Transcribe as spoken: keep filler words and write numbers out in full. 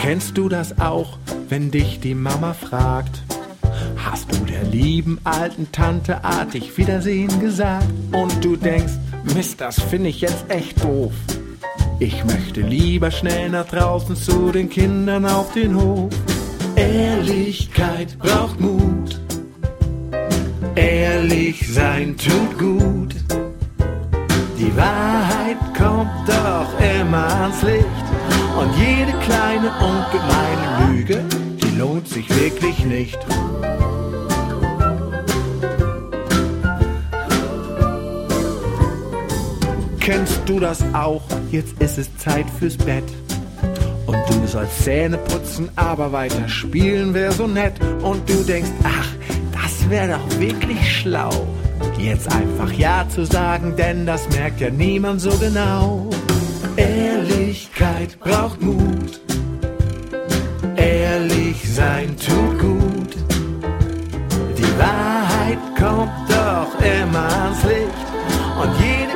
Kennst du das auch, wenn dich die Mama fragt? Hast du der lieben alten Tante artig Wiedersehen gesagt? Und du denkst, Mist, das finde ich jetzt echt doof. Ich möchte lieber schnell nach draußen zu den Kindern auf den Hof. Ehrlichkeit braucht Mut. Ehrlich sein tut gut. Die Wahrheit kommt doch immer ans Licht. Und jede kleine und gemeine Lüge, die lohnt sich wirklich nicht. Kennst du das auch? Jetzt ist es Zeit fürs Bett. Und du sollst Zähne putzen, aber weiter spielen wär so nett. Und du denkst, ach, das wär doch wirklich schlau, jetzt einfach Ja zu sagen, denn das merkt ja niemand so genau. Ehrlichkeit braucht Mut. Ehrlich sein tut gut. Die Wahrheit kommt doch immer ans Licht. Und jede